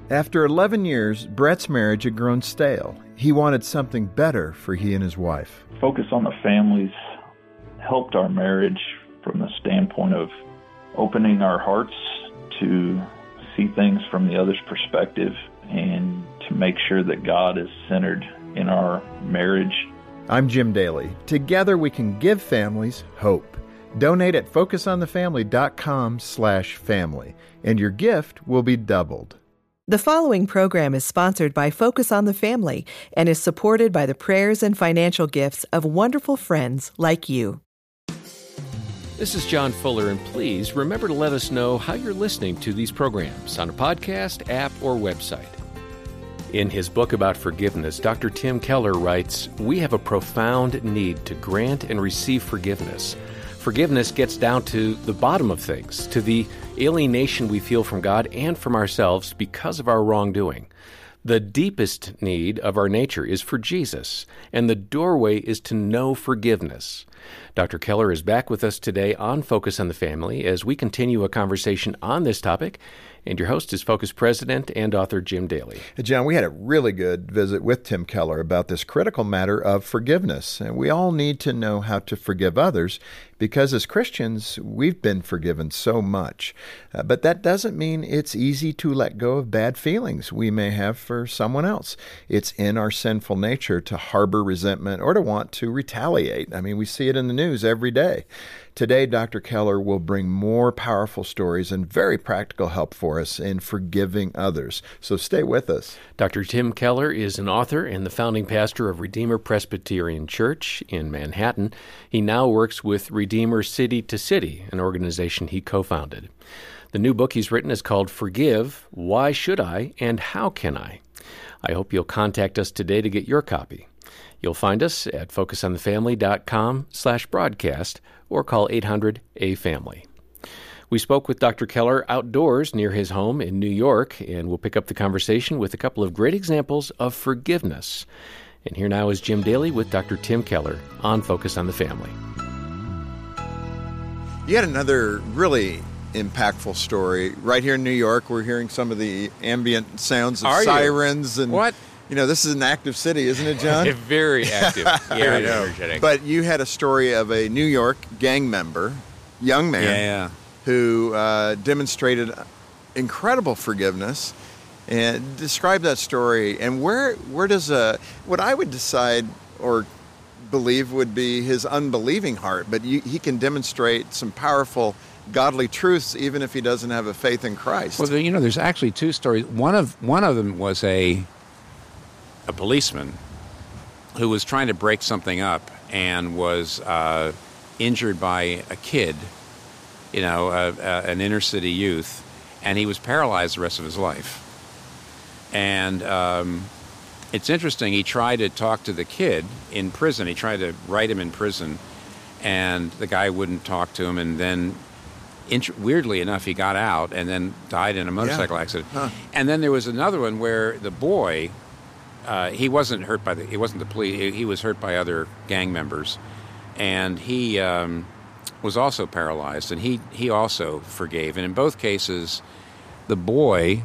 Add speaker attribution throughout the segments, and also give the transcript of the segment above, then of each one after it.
Speaker 1: After 11 years, Brett's marriage had grown stale. He wanted something better for he and his wife.
Speaker 2: Focus on the Families helped our marriage from the standpoint of opening our hearts to see things from the other's perspective and to make sure that God is centered in our marriage.
Speaker 1: I'm Jim Daly. Together we can give families hope. Donate at focusonthefamily.com/family, and your gift will be doubled.
Speaker 3: The following program is sponsored by Focus on the Family and is supported by the prayers and financial gifts of wonderful friends like you.
Speaker 4: This is John Fuller, and please remember to let us know how you're listening to these programs on a podcast, app, or website. In his book about forgiveness, Dr. Tim Keller writes, "We have a profound need to grant and receive forgiveness. Forgiveness gets down to the bottom of things, to the alienation we feel from God and from ourselves because of our wrongdoing. The deepest need of our nature is for Jesus, and the doorway is to know forgiveness." Dr. Keller is back with us today on Focus on the Family as we continue a conversation on this topic. And your host is Focus President and author Jim Daly.
Speaker 1: John, we had a really good visit with Tim Keller about this critical matter of forgiveness. And we all need to know how to forgive others because as Christians, we've been forgiven so much. But that doesn't mean it's easy to let go of bad feelings we may have for someone else. It's in our sinful nature to harbor resentment or to want to retaliate. I mean, we see it in the news every day. Today, Dr. Keller will bring more powerful stories and very practical help for us in forgiving others. So stay with us.
Speaker 4: Dr. Tim Keller is an author and the founding pastor of Redeemer Presbyterian Church in Manhattan. He now works with Redeemer City to City, an organization he co-founded. The new book he's written is called Forgive, Why Should I, and How Can I? I hope you'll contact us today to get your copy. You'll find us at focusonthefamily.com/broadcast or call 800-A-FAMILY. We spoke with Dr. Keller outdoors near his home in New York, and we'll pick up the conversation with a couple of great examples of forgiveness. And here now is Jim Daly with Dr. Tim Keller on Focus on the Family.
Speaker 1: You had another really impactful story right here in New York. We're hearing some of the ambient sounds of sirens. And
Speaker 5: what?
Speaker 1: You know, this is an active city, isn't it, John?
Speaker 5: Very active. Very energetic.
Speaker 1: But you had a story of a New York gang member, young man, who demonstrated incredible forgiveness. And describe that story. And where does what I would decide or believe would be his unbelieving heart, but he can demonstrate some powerful godly truths even if he doesn't have a faith in Christ.
Speaker 5: Well, you know, there's actually two stories. One of them was a policeman who was trying to break something up and was injured by a kid, you know, an inner city youth, and he was paralyzed the rest of his life. And it's interesting, he tried to talk to the kid in prison. He tried to write him in prison, and the guy wouldn't talk to him, and then weirdly enough, he got out and then died in a motorcycle accident. Huh. And then there was another one where the boy, he wasn't hurt by he wasn't the police. He was hurt by other gang members, and he was also paralyzed, and he also forgave. And in both cases, the boy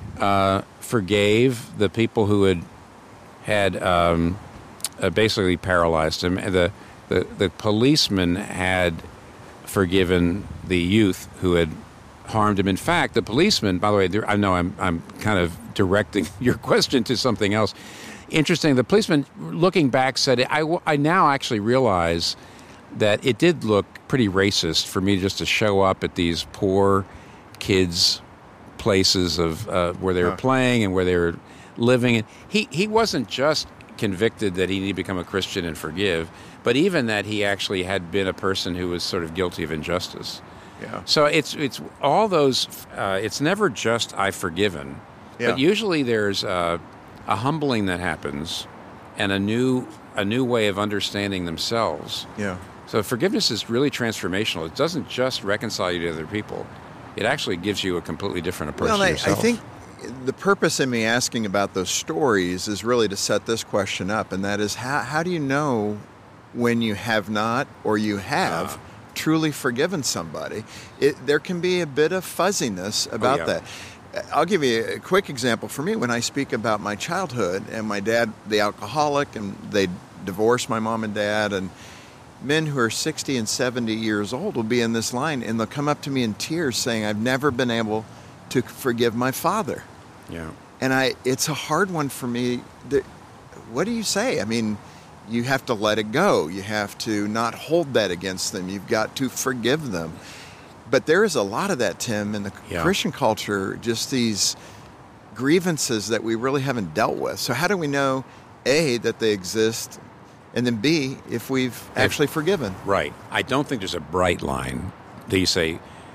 Speaker 5: forgave the people who had basically paralyzed him. And the policeman had forgiven the youth who had harmed him. In fact, the policeman, by the way, I know I'm kind of directing your question to something else. Interesting, the policeman, looking back, said, I now actually realize that it did look pretty racist for me just to show up at these poor kids' places of where they were playing and where they were living. And he wasn't just convicted that he needed to become a Christian and forgive, but even that he actually had been a person who was sort of guilty of injustice.
Speaker 1: Yeah.
Speaker 5: So it's all those. It's never just I've forgiven, but usually there's a humbling that happens, and a new way of understanding themselves.
Speaker 1: Yeah.
Speaker 5: So forgiveness is really transformational. It doesn't just reconcile you to other people; it actually gives you a completely different approach to yourself.
Speaker 1: I think the purpose in me asking about those stories is really to set this question up, and that is how do you know when you have not or you have truly forgiven somebody? There can be a bit of fuzziness about that. I'll give you a quick example. For me, when I speak about my childhood and my dad, the alcoholic, and they divorced my mom and dad, and men who are 60 and 70 years old will be in this line, and they'll come up to me in tears saying, I've never been able to forgive my father.
Speaker 5: Yeah.
Speaker 1: And it's a hard one for me. What do you say? I mean, you have to let it go. You have to not hold that against them. You've got to forgive them. But there is a lot of that, Tim, in the Christian culture, just these grievances that we really haven't dealt with. So how do we know, A, that they exist, and then B, if we've actually forgiven?
Speaker 5: Right. I don't think there's a bright line that you say,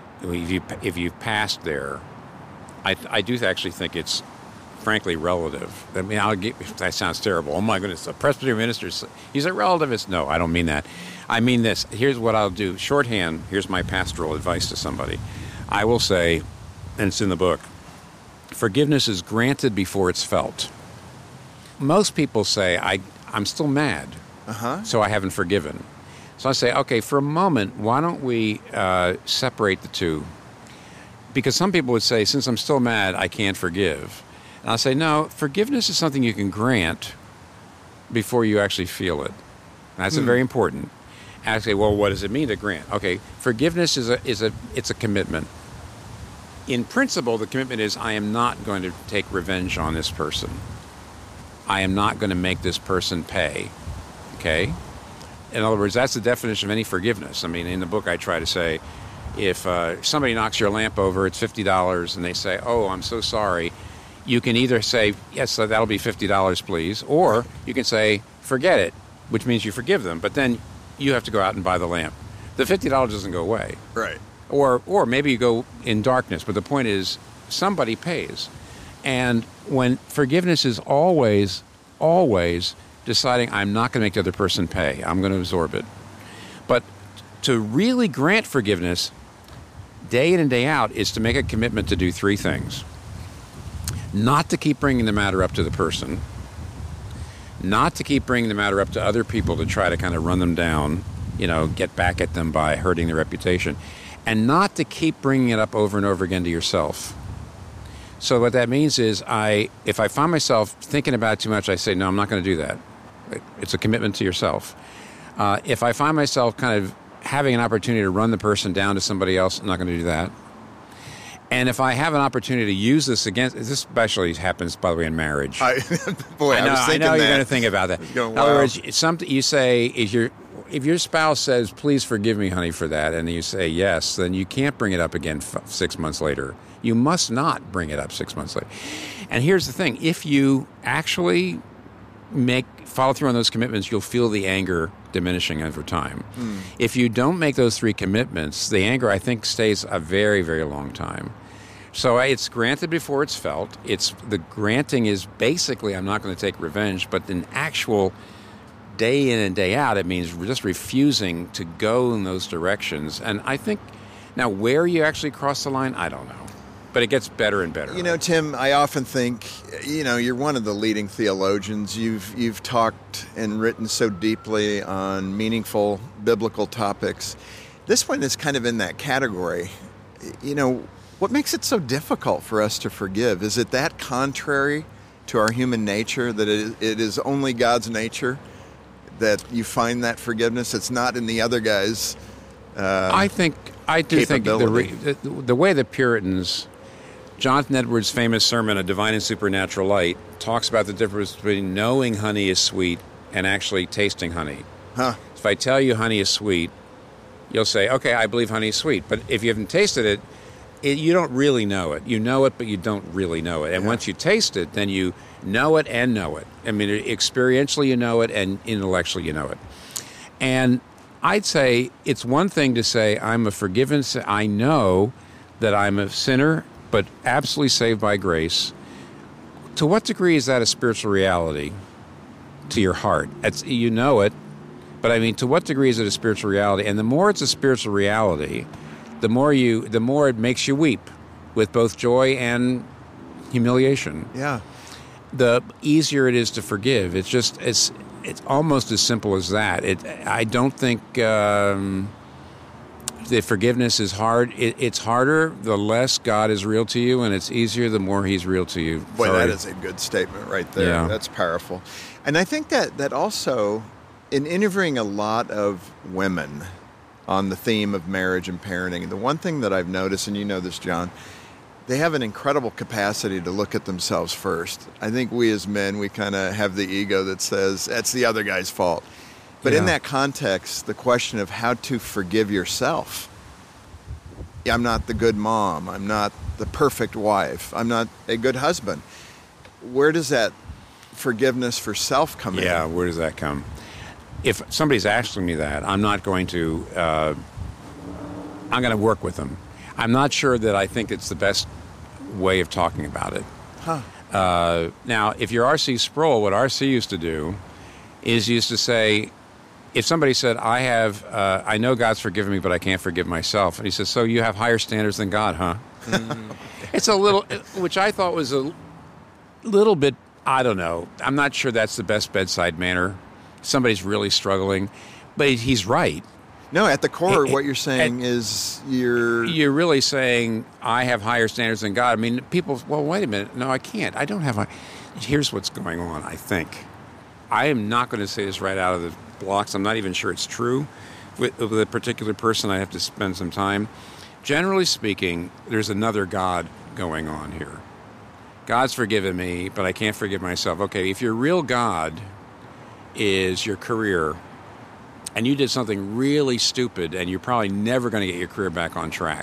Speaker 5: if you've passed there. I do actually think it's, frankly, relative. I mean, that sounds terrible. Oh, my goodness, a Presbyterian minister, he's a relativist. No, I don't mean that. I mean this. Here's what I'll do. Shorthand, here's my pastoral advice to somebody. I will say, and it's in the book, forgiveness is granted before it's felt. Most people say, I'm still mad, so I haven't forgiven. So I say, okay, for a moment, why don't we separate the two? Because some people would say, since I'm still mad, I can't forgive. And I'll say, no, forgiveness is something you can grant before you actually feel it. And that's very important. And I say, well, what does it mean to grant? Okay, forgiveness is a commitment. In principle, the commitment is I am not going to take revenge on this person. I am not going to make this person pay. Okay? In other words, that's the definition of any forgiveness. I mean, in the book I try to say, if somebody knocks your lamp over, it's $50, and they say, oh, I'm so sorry, you can either say, yes, that'll be $50, please, or you can say, forget it, which means you forgive them, but then you have to go out and buy the lamp. The $50 doesn't go away.
Speaker 1: Right.
Speaker 5: Or maybe you go in darkness, but the point is somebody pays. And when forgiveness is always deciding I'm not going to make the other person pay, I'm going to absorb it. But to really grant forgiveness day in and day out is to make a commitment to do three things. Not to keep bringing the matter up to the person, not to keep bringing the matter up to other people to try to kind of run them down, get back at them by hurting their reputation, and not to keep bringing it up over and over again to yourself. So what that means is if I find myself thinking about it too much, I say, no, I'm not going to do that. It's a commitment to yourself. If I find myself kind of having an opportunity to run the person down to somebody else, I'm not going to do that. And if I have an opportunity to use this against, this especially happens, by the way, in marriage.
Speaker 1: I was thinking
Speaker 5: I know you're going to think about that.
Speaker 1: Going,
Speaker 5: in other words, you say, if your spouse says, please forgive me, honey, for that, and you say yes, then you can't bring it up again 6 months later. You must not bring it up 6 months later. And here's the thing. If you actually follow through on those commitments, you'll feel the anger diminishing over time. If you don't make those three commitments, the anger, I think, stays a very, very long time. So it's granted before it's felt. The granting is basically I'm not going to take revenge, but in actual day in and day out, it means just refusing to go in those directions. And I think now where you actually cross the line, I don't know. But it gets better and better.
Speaker 1: Right? Tim, I often think, you're one of the leading theologians. You've talked and written so deeply on meaningful biblical topics. This one is kind of in that category. What makes it so difficult for us to forgive? Is it that contrary to our human nature, that it is only God's nature that you find that forgiveness? It's not in the other guy's
Speaker 5: I do think the way the Puritans, Jonathan Edwards' famous sermon, A Divine and Supernatural Light, talks about the difference between knowing honey is sweet and actually tasting honey. If I tell you honey is sweet, you'll say, okay, I believe honey is sweet. But if you haven't tasted it, you don't really know it. You know it, but you don't really know it. And once you taste it, then you know it and know it. I mean, experientially you know it and intellectually you know it. And I'd say it's one thing to say, I'm a forgiven, I know that I'm a sinner, but absolutely saved by grace. To what degree is that a spiritual reality to your heart? You know it, but I mean, to what degree is it a spiritual reality? And the more it's a spiritual reality, the more it makes you weep with both joy and humiliation.
Speaker 1: Yeah.
Speaker 5: The easier it is to forgive. It's the forgiveness is hard. It's harder the less God is real to you, and it's easier the more He's real to you.
Speaker 1: Boy, that is a good statement right there.
Speaker 5: Yeah.
Speaker 1: That's powerful. And I think that also, in interviewing a lot of women on the theme of marriage and parenting, the one thing that I've noticed, and you know this, John, they have an incredible capacity to look at themselves first. I think we as men, we kind of have the ego that says, that's the other guy's fault. But in that context, the question of how to forgive yourself. I'm not the good mom. I'm not the perfect wife. I'm not a good husband. Where does that forgiveness for self come in?
Speaker 5: Yeah, where does that come? If somebody's asking me that, I'm not going to, I'm going to work with them. I'm not sure that I think it's the best way of talking about it. Now, if you're R.C. Sproul, what R.C. used to do is used to say, if somebody said, I know God's forgiven me, but I can't forgive myself. And he says, so you have higher standards than God, huh? It's a little, which I thought was a little bit, I don't know. I'm not sure that's the best bedside manner. Somebody's really struggling. But he's right.
Speaker 1: No, at the core, what you're saying is
Speaker 5: You're really saying, I have higher standards than God. I mean, people, well, wait a minute. No, I can't. I don't have Here's what's going on, I think. I am not going to say this right out of the blocks. I'm not even sure it's true. With a particular person, I have to spend some time. Generally speaking, there's another God going on here. God's forgiven me, but I can't forgive myself. Okay, if your real God is your career, and you did something really stupid, and you're probably never going to get your career back on track,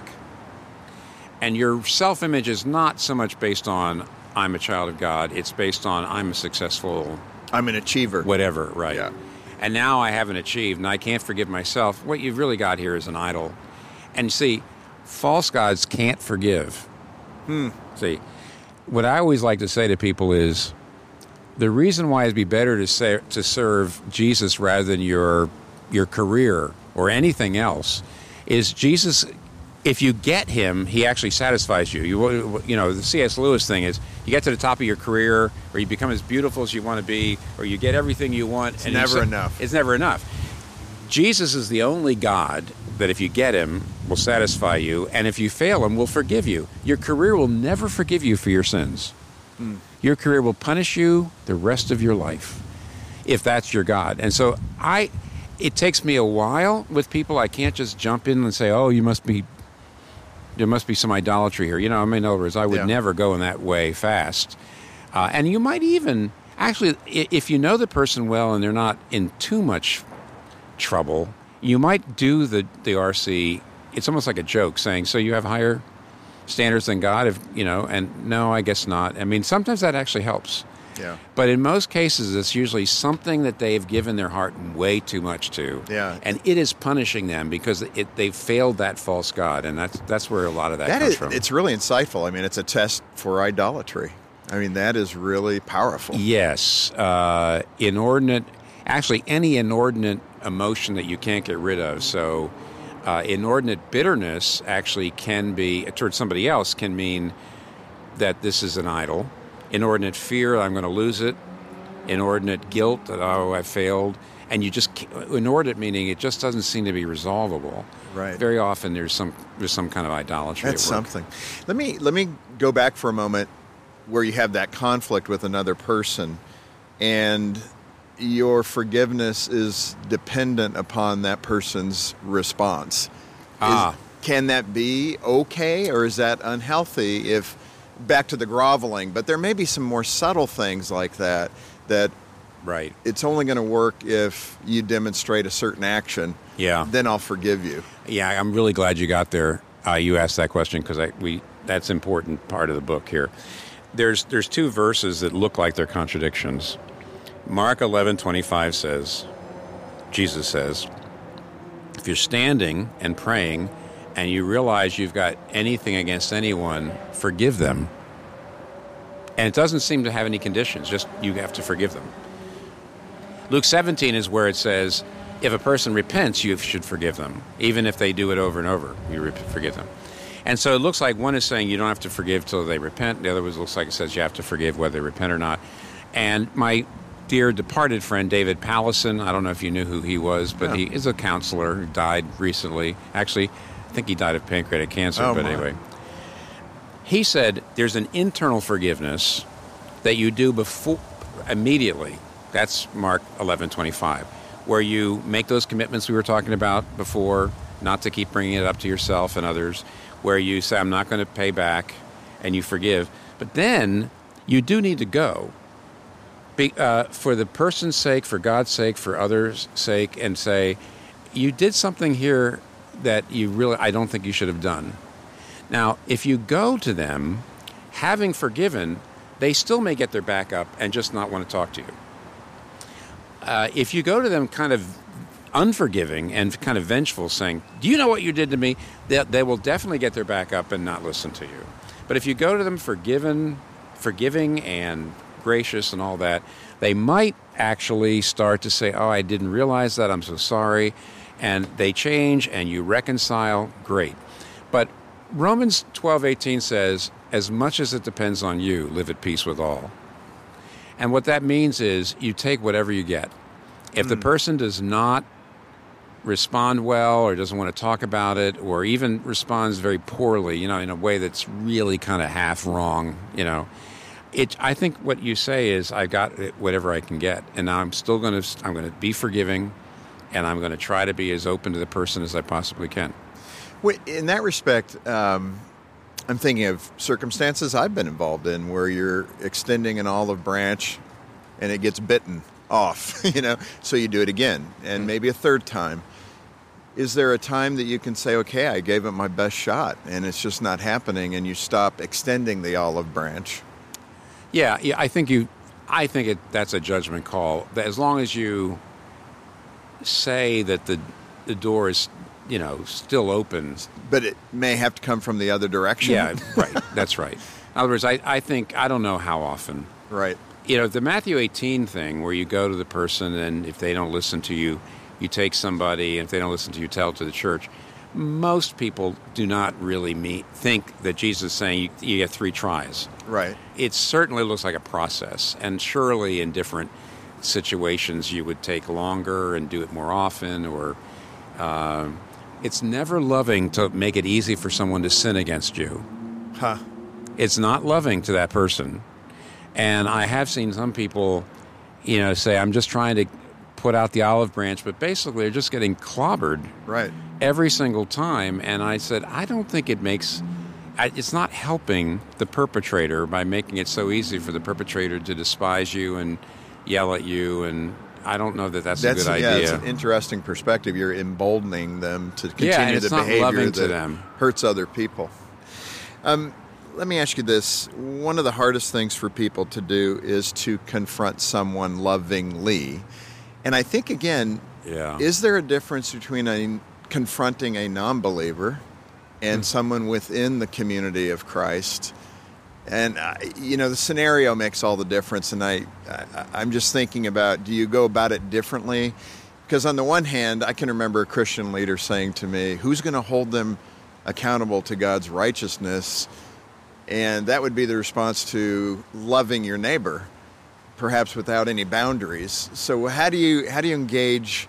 Speaker 5: and your self-image is not so much based on, I'm a child of God, it's based on, I'm a successful...
Speaker 1: I'm an achiever.
Speaker 5: Whatever, right.
Speaker 1: Yeah.
Speaker 5: And now I haven't achieved, and I can't forgive myself. What you've really got here is an idol. And see, false gods can't forgive. See, what I always like to say to people is, the reason why it'd be better to serve Jesus rather than your career or anything else is Jesus, if you get him, he actually satisfies you. You know, the C.S. Lewis thing is, you get to the top of your career, or you become as beautiful as you want to be, or you get everything you want.
Speaker 1: It's never enough.
Speaker 5: It's never enough. Jesus is the only God that if you get him, will satisfy you, and if you fail him, will forgive you. Your career will never forgive you for your sins. Your career will punish you the rest of your life, if that's your God. And so it takes me a while with people. I can't just jump in and say, oh, there must be some idolatry here. You know, I mean, in other words, I would never go in that way fast. And you might even, actually, if you know the person well and they're not in too much trouble, you might do the RC. It's almost like a joke saying, so you have higher standards than God, and no, I guess not. I mean, sometimes that actually helps.
Speaker 1: Yeah.
Speaker 5: But in most cases, it's usually something that they've given their heart way too much to.
Speaker 1: Yeah.
Speaker 5: And it is punishing them because they've failed that false God. And that's where a lot of that comes from.
Speaker 1: It's really insightful. I mean, it's a test for idolatry. I mean, that is really powerful.
Speaker 5: Yes. Any inordinate emotion that you can't get rid of. So inordinate bitterness actually can be, towards somebody else, can mean that this is an idol. Inordinate fear, I'm going to lose it. Inordinate guilt, that, I failed. And inordinate meaning it just doesn't seem to be resolvable.
Speaker 1: Right.
Speaker 5: Very often there's some kind of idolatry
Speaker 1: That's
Speaker 5: at work.
Speaker 1: something. Let me go back for a moment where you have that conflict with another person and your forgiveness is dependent upon that person's response. Can that be okay, or is that unhealthy if, back to the groveling, but there may be some more subtle things like that
Speaker 5: right.
Speaker 1: It's only going to work if you demonstrate a certain action.
Speaker 5: Yeah.
Speaker 1: Then I'll forgive you.
Speaker 5: Yeah, I'm really glad you got there. You asked that question because that's an important part of the book here. There's two verses that look like they're contradictions. Mark 11:25 says, Jesus says, if you're standing and praying and you realize you've got anything against anyone, forgive them. And it doesn't seem to have any conditions, just you have to forgive them. Luke 17 is where it says, if a person repents, you should forgive them. Even if they do it over and over, you forgive them. And so it looks like one is saying you don't have to forgive till they repent. The other looks like it says you have to forgive whether they repent or not. And my dear departed friend, David Pallison, I don't know if you knew who he was, but He is a counselor who died recently. Actually, think he died of pancreatic cancer,
Speaker 1: Oh,
Speaker 5: but
Speaker 1: my.
Speaker 5: anyway. He said there's an internal forgiveness that you do before immediately. That's Mark 11:25, where you make those commitments we were talking about before, not to keep bringing it up to yourself and others, where you say, I'm not going to pay back, and you forgive. But then you do need to go for the person's sake, for God's sake, for others' sake, and say, you did something here that I don't think you should have done. Now, if you go to them, having forgiven, they still may get their back up and just not want to talk to you. If you go to them kind of unforgiving and kind of vengeful, saying, do you know what you did to me? They will definitely get their back up and not listen to you. But if you go to them forgiving and gracious and all that, they might actually start to say, oh, I didn't realize that, I'm so sorry. And they change and you reconcile, great. But Romans 12:18 says, as much as it depends on you, live at peace with all. And what that means is you take whatever you get. If the person does not respond well or doesn't want to talk about it or even responds very poorly, in a way that's really kind of half wrong, I think what you say is I got whatever I can get. And now I'm going to be forgiving and I'm going to try to be as open to the person as I possibly can.
Speaker 1: Well, in that respect, I'm thinking of circumstances I've been involved in where you're extending an olive branch and it gets bitten off, so you do it again and maybe a third time. Is there a time that you can say, okay, I gave it my best shot and it's just not happening, and you stop extending the olive branch?
Speaker 5: Yeah, I think that's a judgment call. As long as you say that the door is still open.
Speaker 1: But it may have to come from the other direction.
Speaker 5: Yeah, right. That's right. In other words, I think, I don't know how often.
Speaker 1: Right.
Speaker 5: The Matthew 18 thing where you go to the person and if they don't listen to you, you take somebody, and if they don't listen to you, tell it to the church. Most people do not really think that Jesus is saying you get 3 tries.
Speaker 1: Right.
Speaker 5: It certainly looks like a process, and surely in different situations you would take longer and do it more often, or it's never loving to make it easy for someone to sin against you.
Speaker 1: Huh.
Speaker 5: It's not loving to that person. And I have seen some people, say, I'm just trying to put out the olive branch, but basically they're just getting clobbered
Speaker 1: Right.
Speaker 5: every single time. And I said, I don't think it's not helping the perpetrator by making it so easy for the perpetrator to despise you and yell at you, and I don't know that that's a good idea.
Speaker 1: Yeah, it's an interesting perspective. You're emboldening them to continue the
Speaker 5: it's not
Speaker 1: behavior
Speaker 5: loving
Speaker 1: that
Speaker 5: to them.
Speaker 1: Hurts other people. Let me ask you this. One of the hardest things for people to do is to confront someone lovingly. And I think, again, is there a difference between confronting a non-believer and someone within the community of Christ? And, the scenario makes all the difference. And I'm just thinking about, do you go about it differently? Because on the one hand, I can remember a Christian leader saying to me, who's going to hold them accountable to God's righteousness? And that would be the response to loving your neighbor, perhaps without any boundaries. So how do you engage,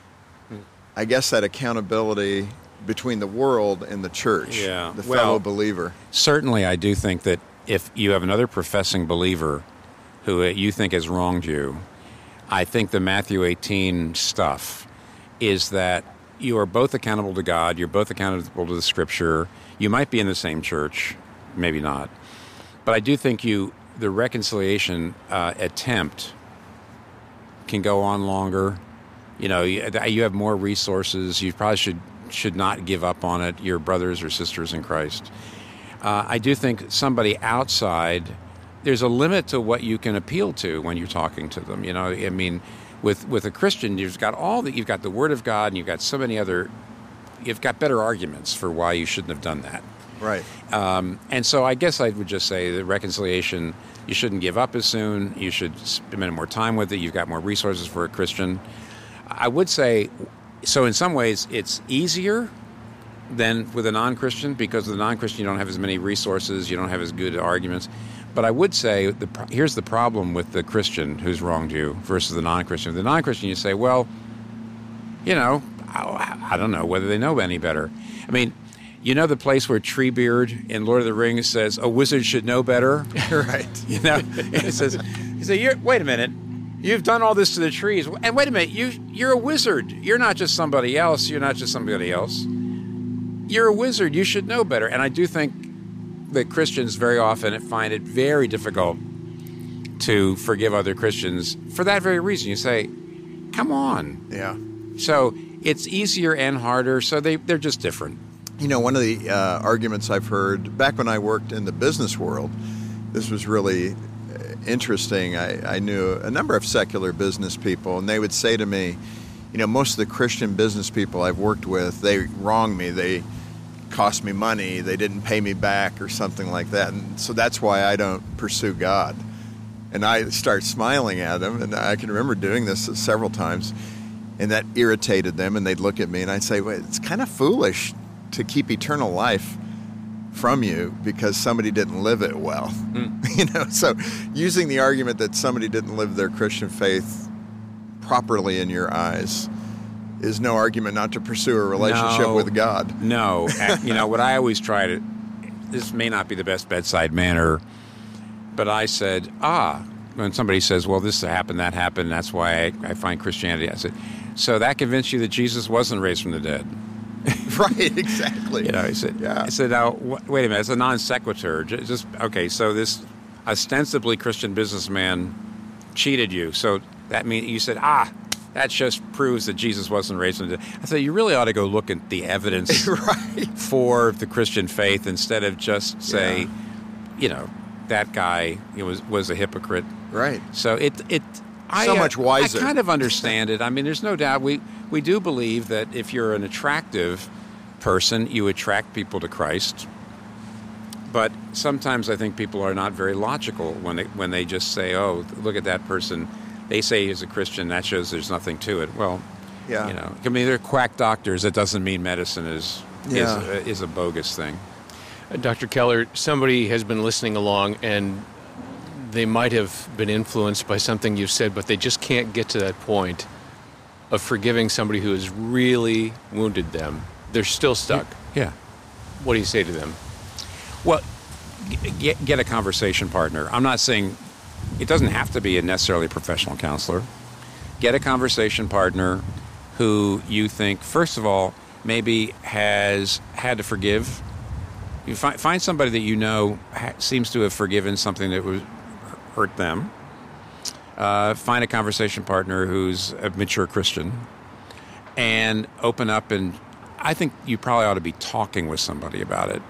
Speaker 1: I guess, that accountability between the world and the church, the fellow believer?
Speaker 5: Certainly, I do think that if you have another professing believer who you think has wronged you, I think the Matthew 18 stuff is that you are both accountable to God, you're both accountable to the Scripture. You might be in the same church, maybe not. But I do think the reconciliation attempt can go on longer. You have more resources. You probably should not give up on it, your brothers or sisters in Christ. I do think somebody outside, there's a limit to what you can appeal to when you're talking to them. With a Christian, you've got the Word of God, and you've got so many you've got better arguments for why you shouldn't have done that.
Speaker 1: Right.
Speaker 5: And so I guess I would just say that reconciliation, you shouldn't give up as soon. You should spend more time with it. You've got more resources for a Christian. I would say, so in some ways, it's easier than with a non-Christian, because with a non-Christian, you don't have as many resources, you don't have as good arguments. But I would say, here's the problem with the Christian who's wronged you versus the non-Christian. With the non-Christian, you say, well, I don't know whether they know any better. I mean, You know the place where Treebeard in Lord of the Rings says, a wizard should know better?
Speaker 1: Right.
Speaker 5: You know, he says, wait a minute, you've done all this to the trees. And wait a minute, you're a wizard. You're not just somebody else. You're not just somebody else. You're a wizard. You should know better. And I do think that Christians very often find it very difficult to forgive other Christians for that very reason. You say, come on.
Speaker 1: Yeah.
Speaker 5: So it's easier and harder, so they're just different.
Speaker 1: You know, one of the arguments I've heard back when I worked in the business world, this was really interesting. I knew a number of secular business people, and they would say to me, you know, most of the Christian business people I've worked with, they wronged me. They cost me money. They didn't pay me back or something like that. And so that's why I don't pursue God. And I start smiling at them, and I can remember doing this several times, and that irritated them, and they'd look at me, and I'd say, well, it's kind of foolish to keep eternal life from you because somebody didn't live it well. You know, so using the argument that somebody didn't live their Christian faith properly in your eyes is no argument not to pursue a relationship with God.
Speaker 5: No. You know, what I always try to, this may not be the best bedside manner, but I said, when somebody says, well, this happened, that happened, that's why I find Christianity, I said, so that convinced you that Jesus wasn't raised from the dead?
Speaker 1: Right, exactly.
Speaker 5: You know, I said, now, wait a minute, it's a non sequitur. Okay, so this ostensibly Christian businessman cheated you. So that means you said, that just proves that Jesus wasn't raised from the dead. I said, you really ought to go look at the evidence
Speaker 1: right.
Speaker 5: for the Christian faith instead of just say, you know, that guy was a hypocrite.
Speaker 1: Right.
Speaker 5: So
Speaker 1: much wiser.
Speaker 5: I kind of understand it. I mean, there's no doubt we do believe that if you're an attractive person, you attract people to Christ. But sometimes I think people are not very logical when they just say, "Oh, look at that person. They say he's a Christian. That shows there's nothing to it." Well,
Speaker 1: yeah.
Speaker 5: You know, I mean, they're quack doctors. That doesn't mean medicine is a bogus thing.
Speaker 4: Dr. Keller, somebody has been listening along and they might have been influenced by something you said, but they just can't get to that point of forgiving somebody who has really wounded them. They're still stuck.
Speaker 5: Yeah.
Speaker 4: What do you say to them?
Speaker 5: Well, get a conversation partner. I'm not saying it doesn't have to be a necessarily professional counselor. Get a conversation partner who you think, first of all, maybe has had to forgive. You find somebody that you know seems to have forgiven something that was hurt them. Find a conversation partner who's a mature Christian and open up, and I think you probably ought to be talking with somebody about it.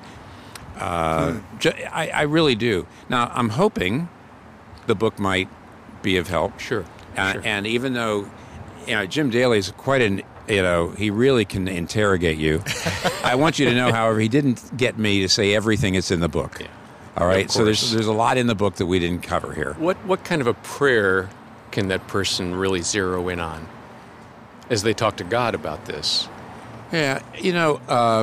Speaker 5: I really do. Now, I'm hoping the book might be of help.
Speaker 4: Sure.
Speaker 5: And even though, you know, Jim Daly is quite an, you know, he really can interrogate you. I want you to know, however, he didn't get me to say everything that's in the book. Yeah. All right, so there's a lot in the book that we didn't cover here.
Speaker 4: What kind of a prayer can that person really zero in on as they talk to God about this?
Speaker 5: Yeah, you know,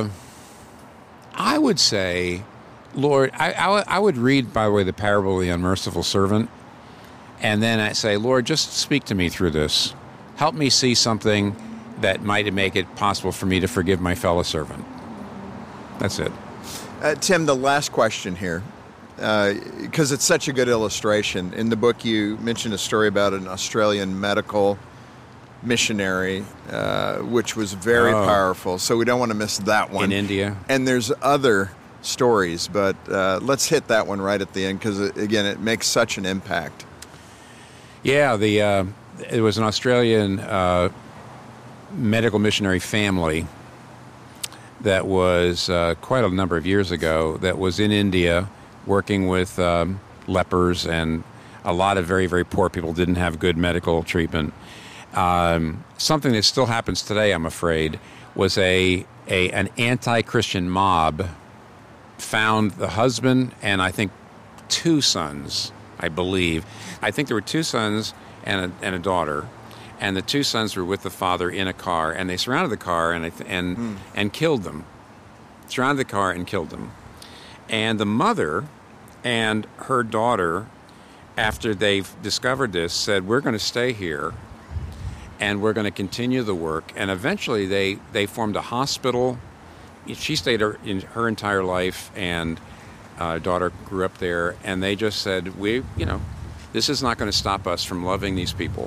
Speaker 5: I would say, Lord, I would read, by the way, the parable of the unmerciful servant, and then I say, Lord, just speak to me through this. Help me see something that might make it possible for me to forgive my fellow servant. That's it.
Speaker 1: Tim, the last question here. Because it's such a good illustration. In the book, you mentioned a story about an Australian medical missionary, which was very powerful. So we don't want to miss that one.
Speaker 5: In India.
Speaker 1: And there's other stories, but let's hit that one right at the end because, again, it makes such an impact.
Speaker 5: Yeah, it was an Australian medical missionary family that was quite a number of years ago that was in India working with lepers, and a lot of very, very poor people didn't have good medical treatment. Something that still happens today, I'm afraid, was an anti-Christian mob found the husband and I think 2 sons, I believe. I think there were 2 sons and a daughter, and the 2 sons were with the father in a car, and they surrounded the car and killed them. Surrounded the car and killed them. And the mother and her daughter, after they've discovered this, said, we're going to stay here and we're going to continue the work. And eventually they formed a hospital she stayed her entire life, and daughter grew up there, and they just said, this is not going to stop us from loving these people.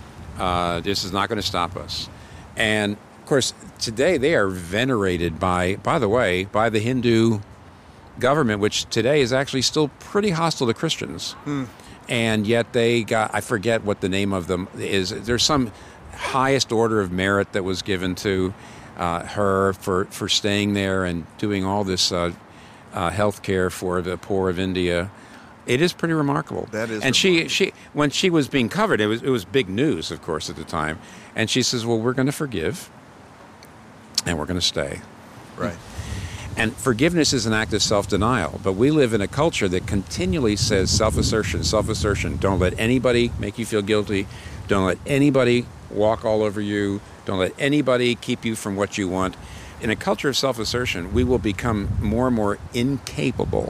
Speaker 5: This is not going to stop us. And, of course, today they are venerated by the Hindu government, which today is actually still pretty hostile to Christians. And yet they got, I forget what the name of them is. There's some highest order of merit that was given to her for staying there and doing all this health care for the poor of India. It is pretty remarkable.
Speaker 1: That is.
Speaker 5: And she when she was being covered, it was big news, of course, at the time. And she says, well, we're going to forgive and we're going to stay.
Speaker 1: Right.
Speaker 5: And forgiveness is an act of self-denial. But we live in a culture that continually says self-assertion, self-assertion. Don't let anybody make you feel guilty. Don't let anybody walk all over you. Don't let anybody keep you from what you want. In a culture of self-assertion, we will become more and more incapable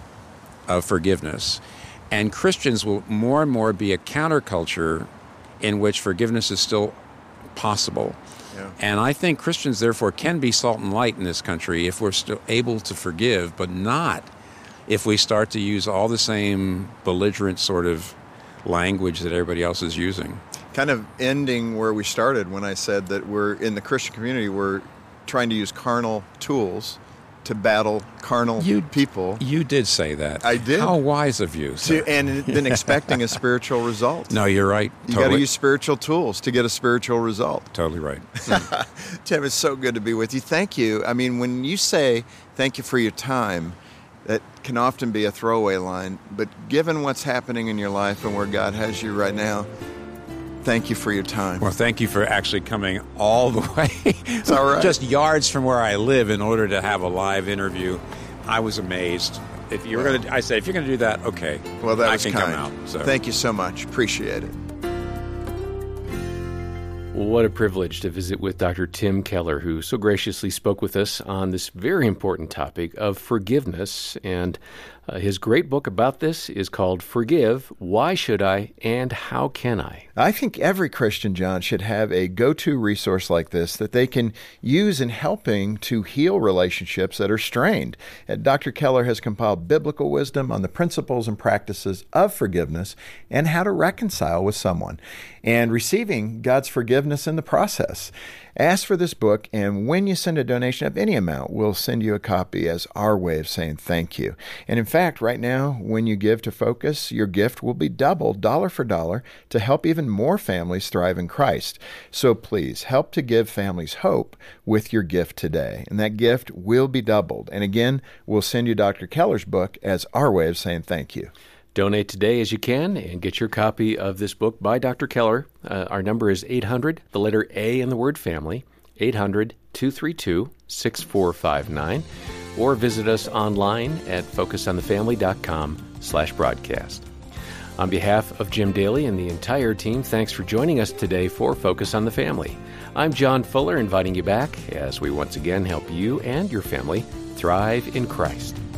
Speaker 5: of forgiveness. And Christians will more and more be a counterculture in which forgiveness is still possible. Yeah. And I think Christians, therefore, can be salt and light in this country if we're still able to forgive, but not if we start to use all the same belligerent sort of language that everybody else is using.
Speaker 1: Kind of ending where we started when I said that we're in the Christian community, we're trying to use carnal tools to battle carnal people.
Speaker 5: You did say that.
Speaker 1: I did.
Speaker 5: How wise of you.
Speaker 1: And then expecting a spiritual result.
Speaker 5: No, you're right.
Speaker 1: You got to use spiritual tools to get a spiritual result.
Speaker 5: Totally right.
Speaker 1: Tim, it's so good to be with you. Thank you. I mean, when you say thank you for your time, that can often be a throwaway line, but given what's happening in your life and where God has you right now, thank you for your time.
Speaker 5: Well, thank you for actually coming all the way.
Speaker 1: It's all right.
Speaker 5: Just yards from where I live in order to have a live interview. I was amazed. If you were going to, I said, if you're going to do that, okay.
Speaker 1: Well, that was
Speaker 5: kind.
Speaker 1: Come
Speaker 5: out. So.
Speaker 1: Thank you so much. Appreciate it.
Speaker 4: What a privilege to visit with Dr. Tim Keller, who so graciously spoke with us on this very important topic of forgiveness. And his great book about this is called Forgive, Why Should I and How Can I?
Speaker 1: I think every Christian, John, should have a go-to resource like this that they can use in helping to heal relationships that are strained. And Dr. Keller has compiled biblical wisdom on the principles and practices of forgiveness and how to reconcile with someone and receiving God's forgiveness in the process. Ask for this book, and when you send a donation of any amount, we'll send you a copy as our way of saying thank you. And in fact, right now, when you give to Focus, your gift will be doubled, dollar for dollar, to help even more families thrive in Christ. So please, help to give families hope with your gift today. And that gift will be doubled. And again, we'll send you Dr. Keller's book as our way of saying thank you.
Speaker 4: Donate today as you can and get your copy of this book by Dr. Keller. Our number is 800, the letter A in the word family, 800-232-6459, or visit us online at focusonthefamily.com/broadcast. On behalf of Jim Daly and the entire team, thanks for joining us today for Focus on the Family. I'm John Fuller, inviting you back as we once again help you and your family thrive in Christ.